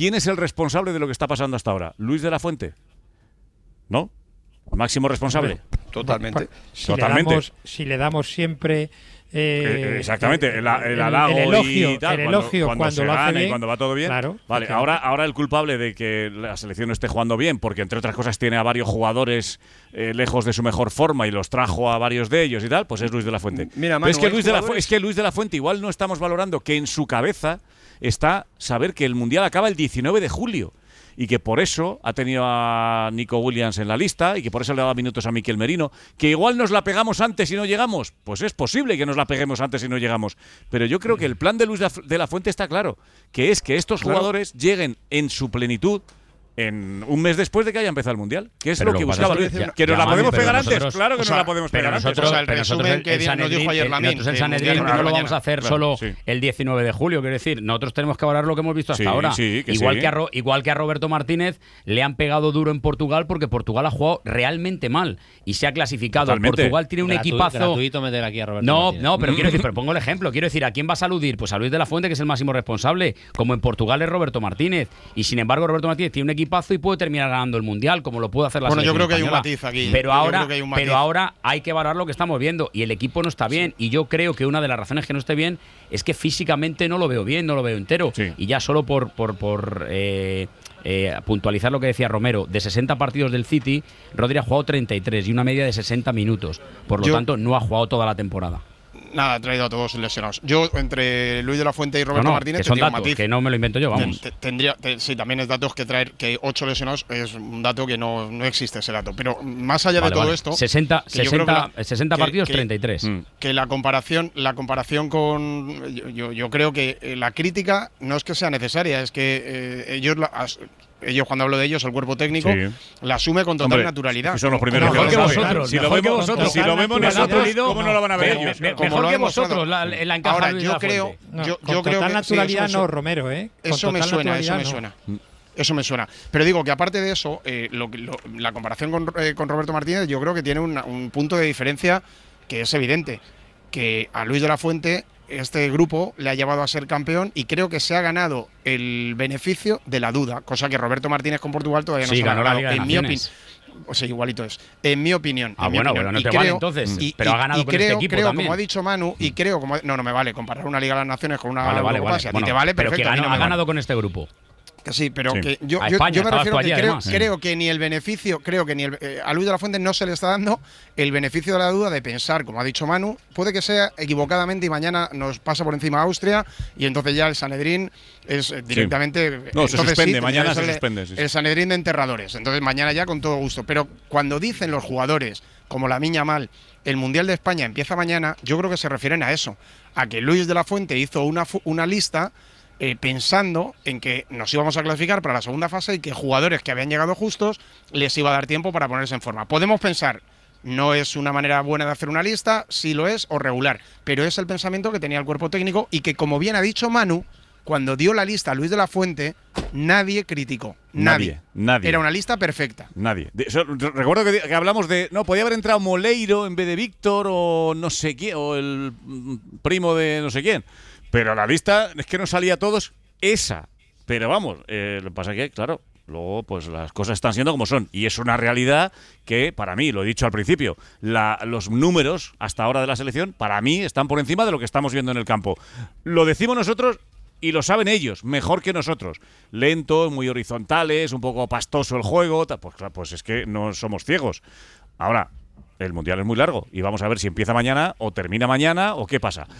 ¿quién es el responsable de lo que está pasando hasta ahora? ¿Luis de la Fuente? ¿No? ¿Máximo responsable? Totalmente. Si le damos siempre exactamente, el halago elogio, y tal, el elogio cuando se lo hace gana bien, y cuando va todo bien. Claro, vale, ahora el culpable de que la selección no esté jugando bien, porque entre otras cosas tiene a varios jugadores lejos de su mejor forma y los trajo a varios de ellos y tal, pues es Luis de la Fuente. Mira, Manu, es que Luis de la Fuente igual no estamos valorando que en su cabeza está saber que el Mundial acaba el 19 de julio. Y que por eso ha tenido a Nico Williams en la lista y que por eso le daba minutos a Mikel Merino. Que igual nos la pegamos antes y no llegamos. Pues es posible que nos la peguemos antes y no llegamos. Pero yo creo que el plan de Luis de la Fuente está claro. Que es que estos jugadores lleguen en su plenitud en un mes después de que haya empezado el Mundial. Que es lo que buscaba Luis. ¿Que nos la podemos pegar antes? Claro que nos la podemos pegar antes. El resumen que nos dijo ayer Lamine. Nosotros en Sanedrín no lo vamos a hacer solo el 19 de julio. Quiero decir, nosotros tenemos que valorar lo que hemos visto hasta ahora. Igual que a Roberto Martínez le han pegado duro en Portugal porque Portugal ha jugado realmente mal y se ha clasificado. Totalmente. Portugal tiene un equipazo. Gratuito meter aquí a Roberto Martínez. No, pero quiero decir, pero pongo el ejemplo. Quiero decir, ¿a quién vas a aludir? Pues a Luis de la Fuente, que es el máximo responsable. Como en Portugal es Roberto Martínez. Y sin embargo, Roberto Martínez tiene un equipazo y puede terminar ganando el Mundial, como lo puede hacer la selección yo creo que española. hay un matiz aquí. Pero ahora hay que valorar lo que estamos viendo y el equipo no está bien. Y yo creo que una de las razones que no esté bien es que físicamente no lo veo bien, no lo veo entero. Sí. Y ya solo por puntualizar lo que decía Romero, de 60 partidos del City, Rodri ha jugado 33 y una media de 60 minutos. Por lo tanto, no ha jugado toda la temporada. Nada, ha traído a todos lesionados. Yo, entre Luis de la Fuente y Roberto Martínez, que son tendría datos, un matiz. que no me lo invento yo, vamos. Sí, también es datos que traer, que 8 lesionados es un dato que no existe ese dato. Pero más allá de todo esto… 60 partidos, 33. Que la comparación con… Yo creo que la crítica no es que sea necesaria, es que ellos, cuando hablo de ellos, el cuerpo técnico, la asume con total naturalidad. Son los primeros mejor que que lo vosotros. Si lo vemos nosotros, ¿cómo no lo van a ver ellos? Mejor que vosotros la encaja. Ahora, Luis yo de la creo Fuente. Con total naturalidad no, Romero, Eso me suena. Pero digo que aparte de eso, la comparación con Roberto Martínez, yo creo que tiene un punto de diferencia que es evidente. Que a Luis de la Fuente este grupo le ha llevado a ser campeón y creo que se ha ganado el beneficio de la duda, cosa que Roberto Martínez con Portugal todavía no se ha ganado. En mi opinión. O sea, igualito es. En mi opinión. Bueno, no te vale entonces. Pero ha ganado con este equipo también. Como ha dicho Manu, y creo como… No me vale comparar una Liga de las Naciones con una Vale. Si a ti te vale, pero perfecto. que ha ganado con este grupo. Que sí, pero que yo me refiero a que creo que ni el beneficio, a Luis de la Fuente no se le está dando el beneficio de la duda de pensar, como ha dicho Manu, puede que sea equivocadamente y mañana nos pasa por encima Austria y entonces ya el Sanedrín es directamente… No, se suspende, mañana se suspende. El Sanedrín de enterradores, entonces mañana ya con todo gusto. Pero cuando dicen los jugadores, como Lamine Yamal, el Mundial de España empieza mañana, yo creo que se refieren a eso, a que Luis de la Fuente hizo una lista… pensando en que nos íbamos a clasificar para la segunda fase y que jugadores que habían llegado justos les iba a dar tiempo para ponerse en forma. Podemos pensar, no es una manera buena de hacer una lista, sí lo es, o regular, pero es el pensamiento que tenía el cuerpo técnico y que, como bien ha dicho Manu, cuando dio la lista a Luis de la Fuente, nadie criticó. Nadie. Era una lista perfecta. Nadie. Recuerdo que hablamos de… No, podía haber entrado Moleiro en vez de Víctor o no sé quién, o el primo de no sé quién. Pero la lista es que no salía a todos esa. Pero vamos, lo que pasa es que, claro, luego pues las cosas están siendo como son. Y es una realidad que, para mí, lo he dicho al principio, los números hasta ahora de la selección, para mí, están por encima de lo que estamos viendo en el campo. Lo decimos nosotros y lo saben ellos, mejor que nosotros. Lentos, muy horizontales, un poco pastoso el juego. Pues es que no somos ciegos. Ahora, el Mundial es muy largo y vamos a ver si empieza mañana o termina mañana o qué pasa.